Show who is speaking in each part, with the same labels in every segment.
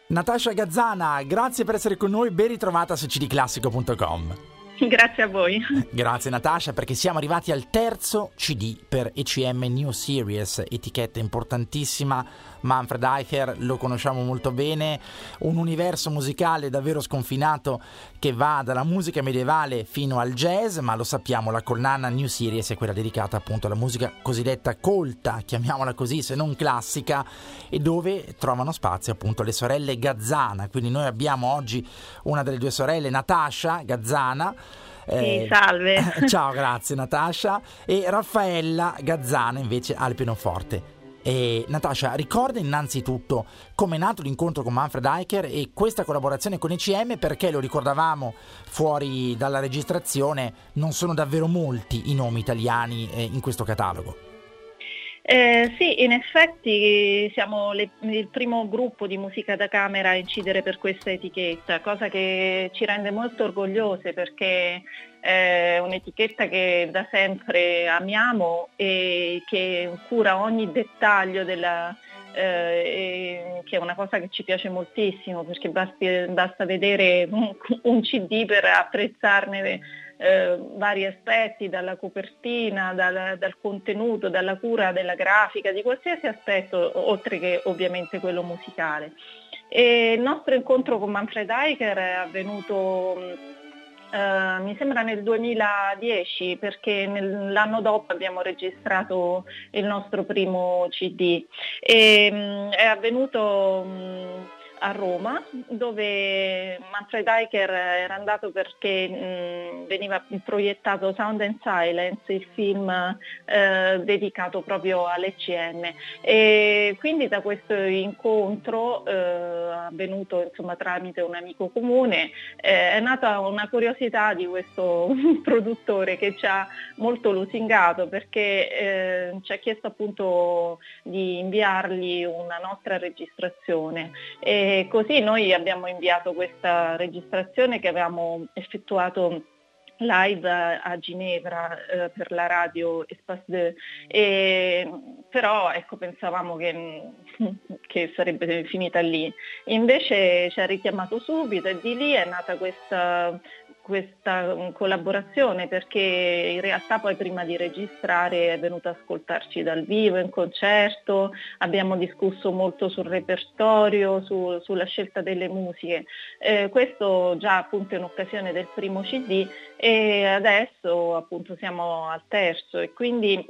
Speaker 1: Natascia Gazzana, grazie per essere con noi, ben ritrovata su cdclassico.com.
Speaker 2: Grazie a voi.
Speaker 1: Grazie Natascia, perché siamo arrivati al terzo CD per ECM New Series, etichetta importantissima. Manfred Eicher lo conosciamo molto bene, un universo musicale davvero sconfinato che va dalla musica medievale fino al jazz, ma lo sappiamo, la collana New Series è quella dedicata appunto alla musica cosiddetta colta, chiamiamola così, se non classica, e dove trovano spazio appunto le sorelle Gazzana. Quindi noi abbiamo oggi una delle due sorelle, Natascia Gazzana.
Speaker 2: Sì, salve.
Speaker 1: Ciao, grazie Natascia. E Raffaella Gazzana invece al pianoforte. E Natascia, ricorda innanzitutto come è nato l'incontro con Manfred Eicher e questa collaborazione con ECM, perché lo ricordavamo fuori dalla registrazione, non sono davvero molti i nomi italiani in questo catalogo.
Speaker 2: Sì, in effetti siamo il primo gruppo di musica da camera a incidere per questa etichetta, cosa che ci rende molto orgogliose perché è un'etichetta che da sempre amiamo e che cura ogni dettaglio che è una cosa che ci piace moltissimo, perché basta vedere un CD per apprezzarne vari aspetti, dalla copertina, dal contenuto, dalla cura della grafica, di qualsiasi aspetto, oltre che ovviamente quello musicale. E il nostro incontro con Manfred Eicher è avvenuto mi sembra nel 2010, perché l'anno dopo abbiamo registrato il nostro primo CD e è avvenuto a Roma, dove Manfred Eicher era andato perché veniva proiettato Sound and Silence, il film dedicato proprio all'ECM, e quindi da questo incontro avvenuto insomma tramite un amico comune è nata una curiosità di questo produttore che ci ha molto lusingato, perché ci ha chiesto appunto di inviargli una nostra registrazione. E così noi abbiamo inviato questa registrazione che avevamo effettuato live a Ginevra per la radio Espace 2, però ecco, pensavamo che sarebbe finita lì. Invece ci ha richiamato subito e di lì è nata questa collaborazione, perché in realtà poi prima di registrare è venuto ad ascoltarci dal vivo, in concerto, abbiamo discusso molto sul repertorio, sulla scelta delle musiche, questo già appunto in occasione del primo CD, e adesso appunto siamo al terzo e quindi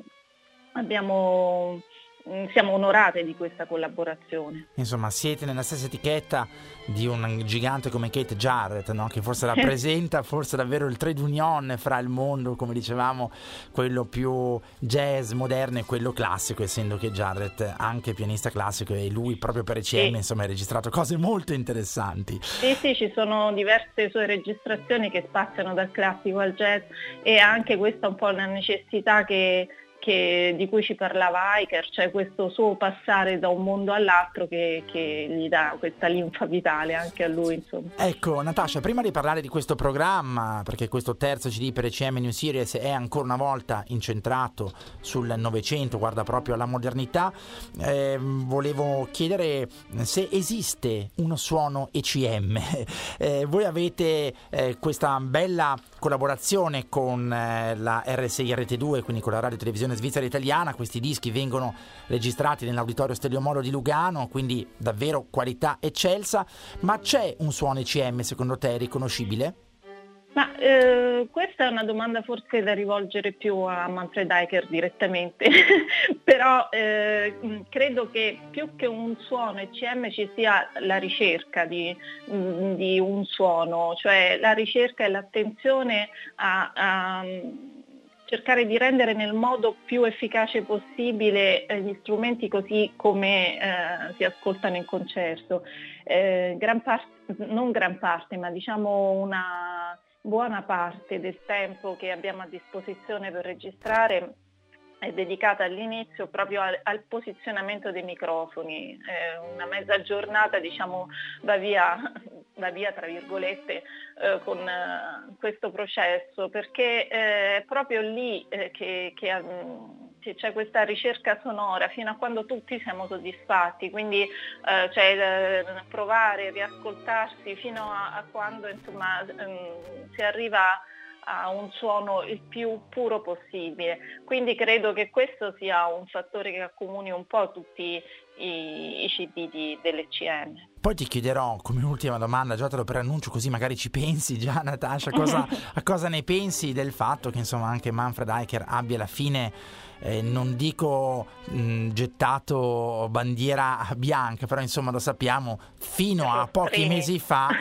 Speaker 2: siamo onorate di questa collaborazione.
Speaker 1: Insomma, siete nella stessa etichetta di un gigante come Keith Jarrett, no? Che forse rappresenta forse davvero il trade union fra il mondo, come dicevamo, quello più jazz moderno e quello classico, essendo che Jarrett anche pianista classico e lui proprio per ECM sì. Insomma ha registrato cose molto interessanti.
Speaker 2: Sì, ci sono diverse sue registrazioni che spaziano dal classico al jazz, e anche questa è un po' una necessità di cui ci parlava Eicher, cioè questo suo passare da un mondo all'altro che gli dà questa linfa vitale anche a lui, insomma.
Speaker 1: Ecco Natascia, prima di parlare di questo programma, perché questo terzo CD per ECM New Series è ancora una volta incentrato sul Novecento, guarda proprio alla modernità, volevo chiedere se esiste uno suono ECM. Voi avete questa bella collaborazione con la RSI RT2, quindi con la radio televisione svizzera italiana. Questi dischi vengono registrati nell'Auditorio Stelio Moro di Lugano, quindi davvero qualità eccelsa. Ma c'è un suono ECM secondo te riconoscibile?
Speaker 2: Ma questa è una domanda forse da rivolgere più a Manfred Eicher direttamente, però credo che più che un suono ECM ci sia la ricerca di un suono, cioè la ricerca e l'attenzione a cercare di rendere nel modo più efficace possibile gli strumenti così come si ascoltano in concerto. Non gran parte, ma diciamo una buona parte del tempo che abbiamo a disposizione per registrare è dedicata all'inizio proprio al posizionamento dei microfoni. Una mezza giornata diciamo va via tra virgolette con questo processo, perché è proprio lì che c'è questa ricerca sonora fino a quando tutti siamo soddisfatti, quindi provare, riascoltarsi fino a quando insomma si arriva a un suono il più puro possibile. Quindi credo che questo sia un fattore che accomuni un po' tutti i CD dell'ECM.
Speaker 1: Poi ti chiederò come ultima domanda, già te lo preannuncio così magari ci pensi già, Natasha, a cosa ne pensi del fatto che insomma anche Manfred Eicher abbia alla fine non dico gettato bandiera bianca, però insomma lo sappiamo, fino a pochi mesi fa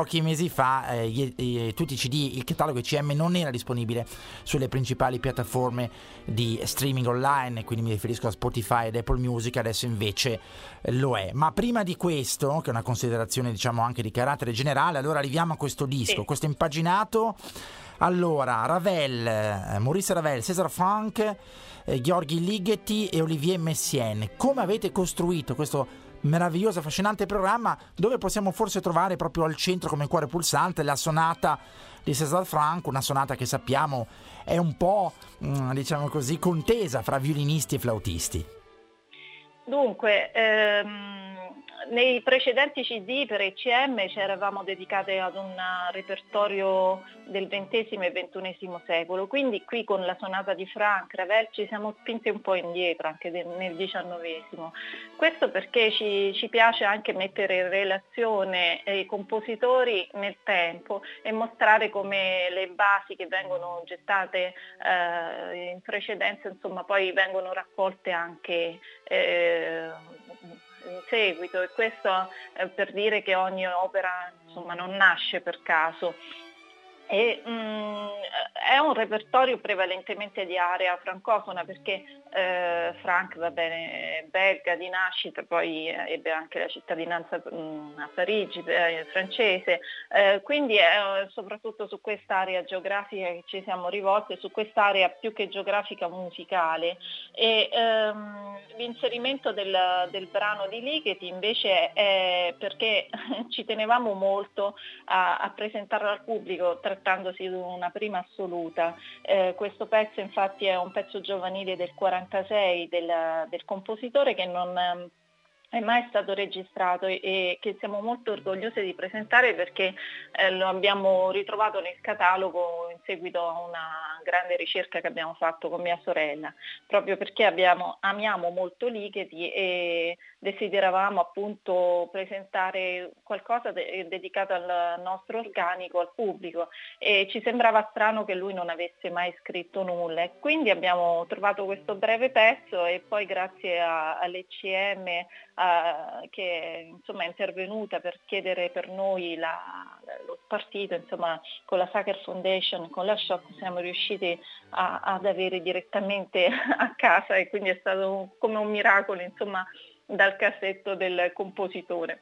Speaker 1: tutti i CD, il catalogo ECM non era disponibile sulle principali piattaforme di streaming online, quindi mi riferisco a Spotify ed Apple Music, adesso invece lo è. Ma prima di questo, che è una considerazione diciamo anche di carattere generale, allora arriviamo a questo disco, questo impaginato. Allora, Ravel, Maurice Ravel, César Franck, Gheorghi Ligeti e Olivier Messiaen. Come avete costruito questo meraviglioso, affascinante programma, dove possiamo forse trovare proprio al centro come cuore pulsante la sonata di César Franck, una sonata che sappiamo è un po' diciamo così contesa fra violinisti e flautisti?
Speaker 2: Dunque, nei precedenti CD per ECM ci eravamo dedicate ad un repertorio del XX e XXI secolo, quindi qui con la sonata di Franck, Ravel ci siamo spinti un po' indietro anche nel XIX. Questo perché ci piace anche mettere in relazione i compositori nel tempo e mostrare come le basi che vengono gettate in precedenza insomma poi vengono raccolte anche in seguito, e questo per dire che ogni opera insomma non nasce per caso. È un repertorio prevalentemente di area francofona perché Franck va bene, è belga di nascita, poi ebbe anche la cittadinanza a Parigi, francese, quindi è soprattutto su quest'area geografica che ci siamo rivolti, su quest'area più che geografica musicale. E l'inserimento del brano di Ligeti invece è perché ci tenevamo molto a presentarlo al pubblico, trattandosi di una prima assoluta. Questo pezzo infatti è un pezzo giovanile del 46 del compositore che non è mai stato registrato e che siamo molto orgogliosi di presentare perché lo abbiamo ritrovato nel catalogo in seguito a una grande ricerca che abbiamo fatto con mia sorella, proprio perché amiamo molto Ligeti e desideravamo appunto presentare qualcosa dedicato al nostro organico, al pubblico, e ci sembrava strano che lui non avesse mai scritto nulla e quindi abbiamo trovato questo breve pezzo e poi grazie all'ECM che insomma è intervenuta per chiedere per noi lo spartito, insomma con la Sacher Foundation, con la Shock siamo riusciti ad avere direttamente a casa e quindi è stato come un miracolo insomma dal cassetto del compositore.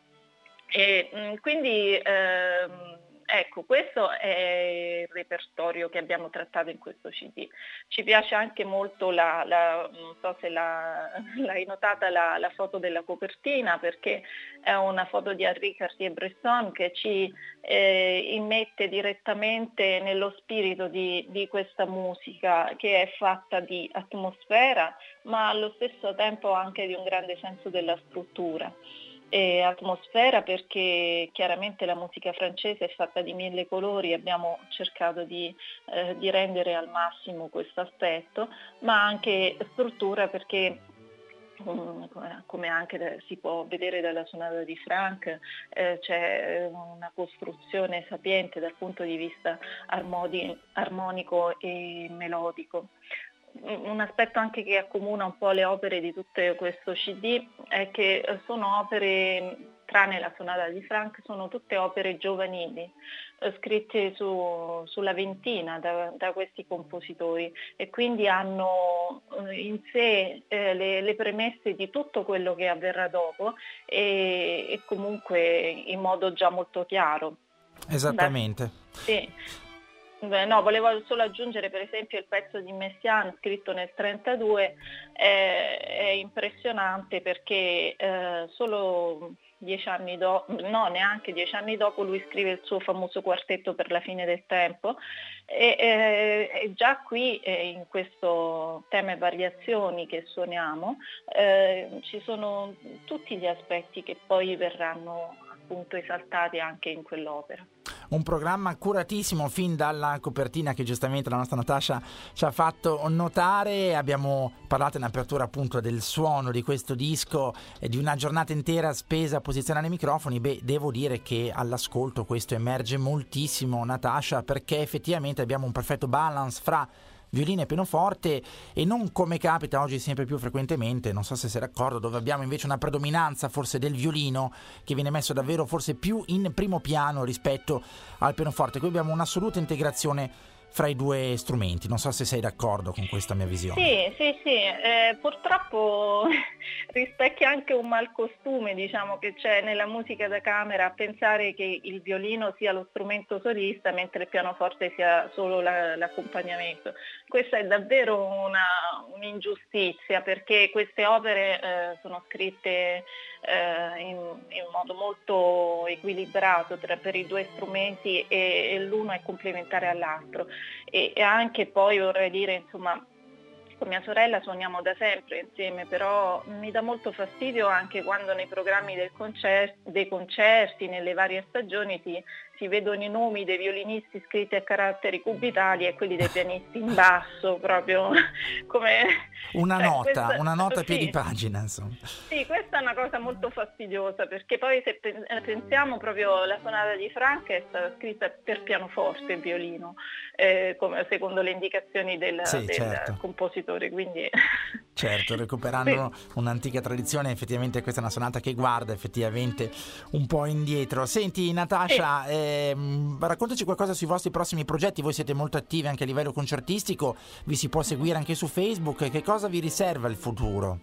Speaker 2: E quindi ecco, questo è il repertorio che abbiamo trattato in questo CD. Ci piace anche molto non so se l'hai notata, la foto della copertina, perché è una foto di Henri Cartier-Bresson che ci immette direttamente nello spirito di questa musica che è fatta di atmosfera, ma allo stesso tempo anche di un grande senso della struttura. Atmosfera perché chiaramente la musica francese è fatta di 1000 colori, abbiamo cercato di rendere al massimo questo aspetto, ma anche struttura perché come anche si può vedere dalla sonata di Franck, c'è una costruzione sapiente dal punto di vista armonico e melodico. Un aspetto anche che accomuna un po' le opere di tutto questo CD è che sono opere, tranne la sonata di Franck, sono tutte opere giovanili, scritte sulla ventina da questi compositori e quindi hanno in sé le premesse di tutto quello che avverrà dopo e comunque in modo già molto chiaro.
Speaker 1: Esattamente.
Speaker 2: Sì. No, volevo solo aggiungere per esempio il pezzo di Messiaen scritto nel 1932 è impressionante perché solo 10 anni dopo, no, neanche 10 anni dopo, lui scrive il suo famoso quartetto per la fine del tempo e già qui in questo tema e variazioni che suoniamo ci sono tutti gli aspetti che poi verranno appunto esaltati anche in quell'opera.
Speaker 1: Un programma curatissimo fin dalla copertina che giustamente la nostra Natascia ci ha fatto notare. Abbiamo parlato in apertura appunto del suono di questo disco e di una giornata intera spesa a posizionare i microfoni. Devo dire che all'ascolto questo emerge moltissimo, Natascia, perché effettivamente abbiamo un perfetto balance fra violino e pianoforte e non come capita oggi sempre più frequentemente, non so se sei d'accordo, dove abbiamo invece una predominanza forse del violino che viene messo davvero forse più in primo piano rispetto al pianoforte. Qui abbiamo un'assoluta integrazione fra i due strumenti, non so se sei d'accordo con questa mia visione.
Speaker 2: Sì, purtroppo rispecchia anche un malcostume, diciamo, che c'è nella musica da camera, a pensare che il violino sia lo strumento solista mentre il pianoforte sia solo l'accompagnamento. Questa è davvero un'ingiustizia, perché queste opere sono scritte in modo molto equilibrato per i due strumenti e l'uno è complementare all'altro e anche poi vorrei dire, insomma, con mia sorella suoniamo da sempre insieme, però mi dà molto fastidio anche quando nei programmi dei concerti, nelle varie stagioni si vedono i nomi dei violinisti scritti a caratteri cubitali e quelli dei pianisti in basso, proprio come
Speaker 1: una nota a
Speaker 2: sì,
Speaker 1: piedi pagina, insomma.
Speaker 2: Sì, questa è una cosa molto fastidiosa, perché poi se pensiamo proprio la sonata di Franck è stata scritta per pianoforte e violino, come secondo le indicazioni del
Speaker 1: certo.
Speaker 2: compositore, quindi
Speaker 1: certo, recuperando un'antica tradizione, effettivamente questa è una sonata che guarda effettivamente un po' indietro. Senti Natascia, raccontaci qualcosa sui vostri prossimi progetti. Voi siete molto attivi anche a livello concertistico, vi si può seguire anche su Facebook, che cosa vi riserva il futuro?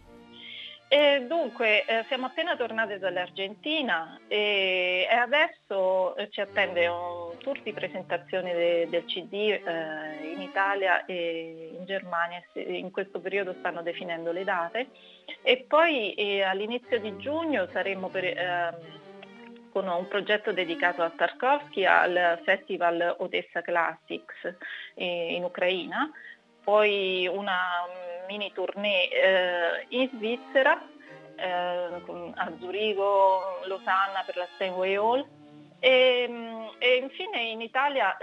Speaker 2: Dunque, siamo appena tornate dall'Argentina e adesso ci attende un tour di presentazione del CD in Italia e in Germania. In questo periodo stanno definendo le date e poi all'inizio di giugno saremo con un progetto dedicato a Tarkovsky al Festival Odessa Classics in Ucraina, poi una mini tournée in Svizzera, a Zurigo, Losanna per la Steinway Hall e infine in Italia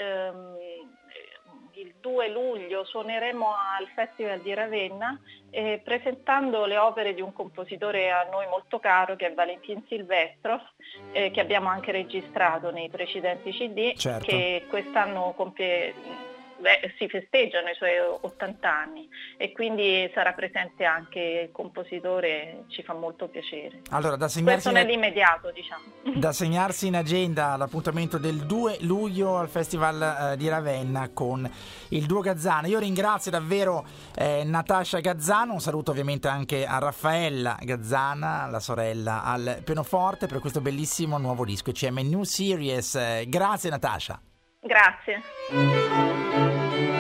Speaker 2: il 2 luglio suoneremo al Festival di Ravenna presentando le opere di un compositore a noi molto caro che è Valentin Silvestrov, che abbiamo anche registrato nei precedenti CD,
Speaker 1: certo.
Speaker 2: Che quest'anno si festeggiano i suoi 80 anni e quindi sarà presente anche il compositore, ci fa molto piacere.
Speaker 1: Allora, da segnarsi
Speaker 2: questo nell'immediato, diciamo. Da
Speaker 1: segnarsi in agenda l'appuntamento del 2 luglio al Festival di Ravenna con il duo Gazzana. Io ringrazio davvero Natascia Gazzana, un saluto ovviamente anche a Raffaella Gazzana, la sorella al pianoforte, per questo bellissimo nuovo disco ECM New Series. Grazie Natascia.
Speaker 2: Grazie.